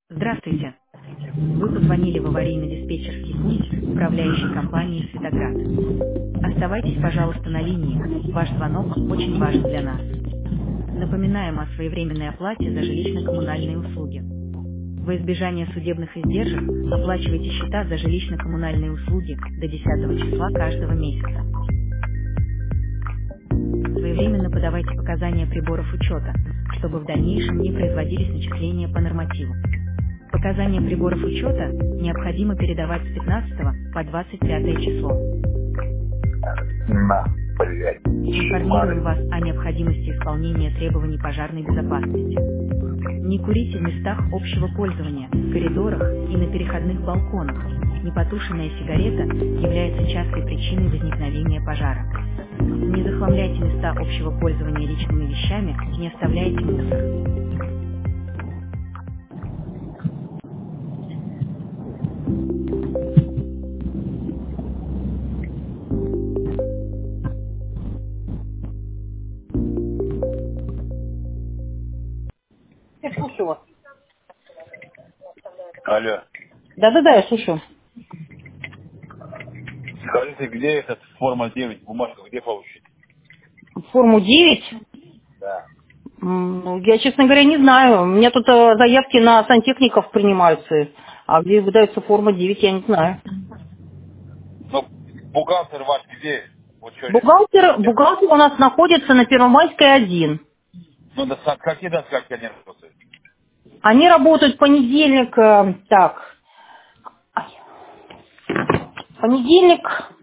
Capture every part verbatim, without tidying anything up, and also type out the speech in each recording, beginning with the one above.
Здравствуйте. Вы позвонили в аварийно-диспетчерский пункт управляющей компании «Светоград». Оставайтесь, пожалуйста, на линии. Ваш звонок очень важен для нас. Напоминаем о своевременной оплате за жилищно-коммунальные услуги. Во избежание судебных издержек оплачивайте счета за жилищно-коммунальные услуги до десятого числа каждого месяца. Своевременно подавайте показания приборов учета, чтобы в дальнейшем не производились начисления по нормативу. Показания приборов учета необходимо передавать с пятнадцатого по двадцать пятое число. На, блядь, Информируем шмары. вас о необходимости исполнения требований пожарной безопасности. Не курите в местах общего пользования, в коридорах и на переходных балконах. Непотушенная сигарета является частой причиной возникновения пожара. Не захламляйте места общего пользования личными вещами, не оставляйте мусор. Я слушаю вас. Алло. Да-да-да, я слушаю. Скажите, где этот форма девять, бумажка, где получить? Форму девять. Да. М, ну, я, честно говоря, не знаю. У меня тут э, заявки на сантехников принимаются. А где выдается форма девять, я не знаю. Ну, бухгалтер ваш где? Вот что ли? Бухгалтер, бухгалтер у нас находится на Первомайской один. Ну, да, с- какие до скольки они работают? Они работают понедельник, э, так, понедельник,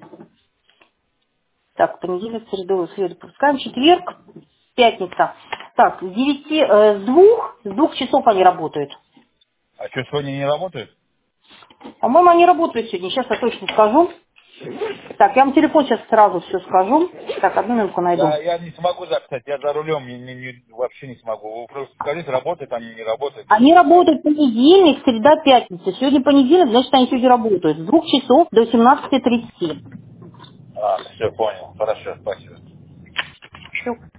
так, понедельник, среду, среду пропускаем, четверг, пятница. Так, с девяти, э, с двух, с двух часов они работают. А что, сегодня не работают? По-моему, они работают сегодня, сейчас я точно скажу. Так, я вам телефон сейчас сразу все скажу. Так, одну минутку найду. Да, я не смогу записать, я за рулем не- не- не- вообще не смогу. Вы просто скажите, работают они, не работают. Они работают понедельник, среда, пятница. Сегодня понедельник, значит, они сегодня работают. С двух часов до семнадцати тридцати. А, все, понял. Хорошо, спасибо. Всё.